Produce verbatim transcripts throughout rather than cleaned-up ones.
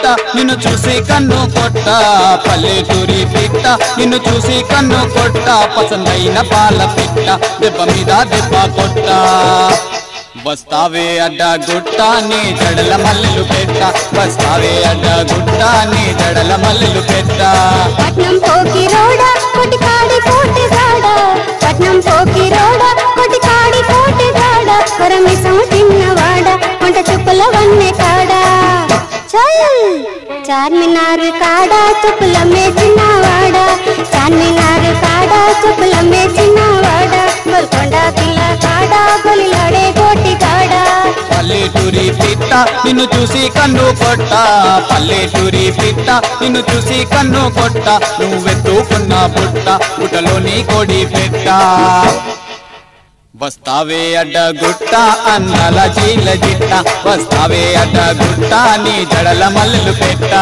నిన్ను చూసి కన్ను కొట్ట పల్లెటూరి పిట్ట నిన్ను చూసి కన్ను కొట్ట పసందైన పాల పిట్ట దెబ్బ మీద దెబ్బ కొట్ట వస్తావే అడ్డ గుట్ట నీ జడల మల్లెలు పెట్ట వస్తావే అడ్డ గుట్ట నీ జడల మల్లెలు పెట్ట పట్నం పోకి రోడ కొటి కాడి కోటి గాడ పట్నం పోకి రోడ కొటి కాడి కోటి గాడ కొరమిసం తిన్నవాడ వంట చుప్పుల వన్నె కాడ చల్ చార్మినార్ కాడ చుప్పుల మేచినవాడ చార్మినార్ కాడ చుప్పుల మేచినవాడ గోల్కొండ కిల్ల కాడ గొలిలాడే కోటి కాడ పల్లెటూరి పిట్ట నిన్ను చూసి కన్ను కొట్ట పల్లెటూరి పిట్ట నిన్ను చూసి కన్ను కొట్ట నువ్వెత్తుకున్న బుట్ట బుట్టలోని కొడి పెట్ట వస్తావే అడ్డ గుట్ట అన్నల జీల జిట్ట వస్తావే అడ్డ గుట్ట నీ జడల మల్లెలు పెట్ట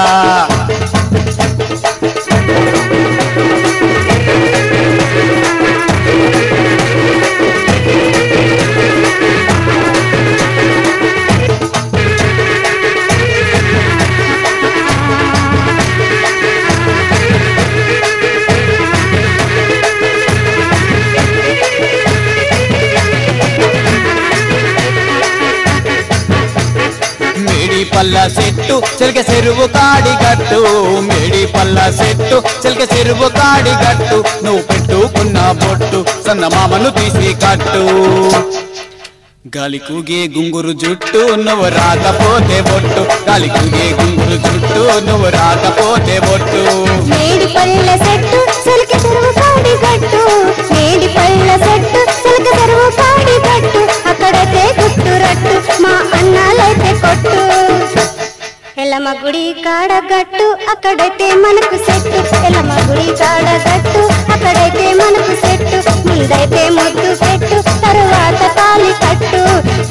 పల్ల చెట్టు చెలిక చెరువు కాడి గట్టు మేడి పల్ల చెట్టు చెలిక చెరువు కాడి గట్టు నువ్వు పెట్టుకున్న బొట్టు సన్నమామను తీసి కట్టు గాలి కూగే గుంగురు జుట్టు నువ్వు రాకపోతే బొట్టు గాలి కూగే గుంగురు జుట్టు నువ్వు రాకపోతే బొట్టు మేడి పల్ల చెట్టు చెలిక చెరువు కాడి గట్టు మేడి పల్ల చెట్టు చెలిక చెరువు కాడి గట్టు అక్కడైతే గుట్టు రట్టు మా అన్నాలైతే కొట్టు ఎల్లమ్మ గుడి కాడ గట్టు అక్కడైతే మనకు సెట్టు ఎల్లమ్మ గుడి కాడ గట్టు అక్కడైతే మనకు సెట్టు ముందైతే ముద్దు పెట్టు తరువాత తాలి కట్టు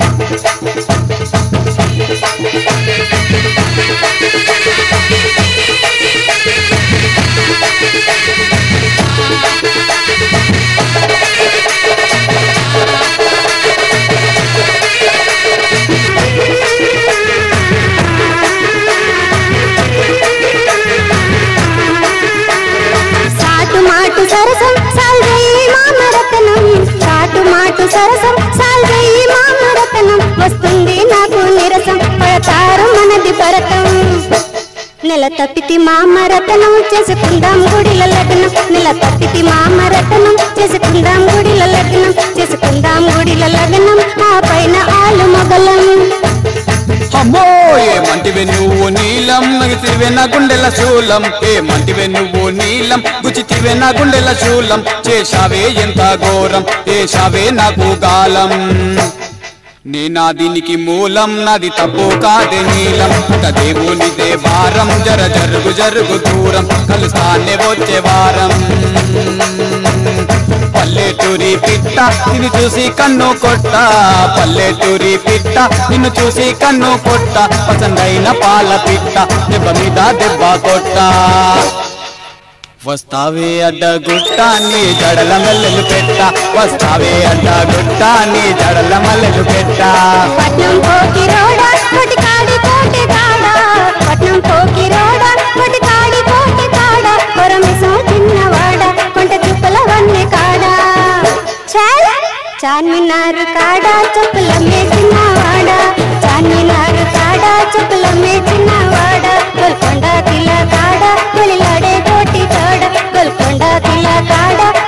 మాటు సరసం సాల్వేయి మామరతనం చాటు మాటు సరసం సాల్వేయి మామరతనం వస్తుంది నాకు నిరసం పడతారు మనది భరతం నెల తప్పితి మామరతనం చేసుకుందాం గుడిల లగ్నం నెల తప్పితి మామరతనం చేసుకుందాం గుడిల లగ్నం చేసుకుందాం గుడిల లగ్నం ఆ పైన ఆలు మొగలం అమ్మో ఏమంటివే నువ్వు నీలం నగితివే నా గుండెల శూలం ఏమంటివే నువ్వు నీలం గుచితివే నా గుండెల శూలం చేశావే ఎంత ఘోరం చేశావే నాకు గాలం నీ నా దీనికి మూలం నాది తప్పు కాదే నీలం దేవునిదే వారం జర జరుగు జరుగు దూరం కలుస్తానే వచ్చే వారం పల్లెటూరి పిట్ట నిన్ను చూసి కన్ను కొట్ట పల్లెటూరి పిట్ట నిన్ను చూసి కన్ను కొట్ట పసందైన పాల పిట్ట దెబ్బ మీద దెబ్బ కొట్ట వస్తావే అడ్డ గుట్ట నీ జడల మల్లెలు పెట్ట వస్తావే అడ్డ గుట్ట నీ జడల మల్లెలు పెట్ట పట్నం పోకి రోడ కొటి కాడి కోటి కాడ పట్నం పోకి రోడ కొటి కాడి కోటి కాడ కొరమిసం తిన్నవాడ కొంట చుప్పల వన్నె కాడ చల్ చార్మినార్ కాడ చుప్పల మేచినవాడ చార్మినార్ కాడ చుప్పల మేచినవాడ గోల్కొండ కిల్ల కాడ గొలిలాడే కోటి కాడ గోల్కొండ కిల్ల కాడ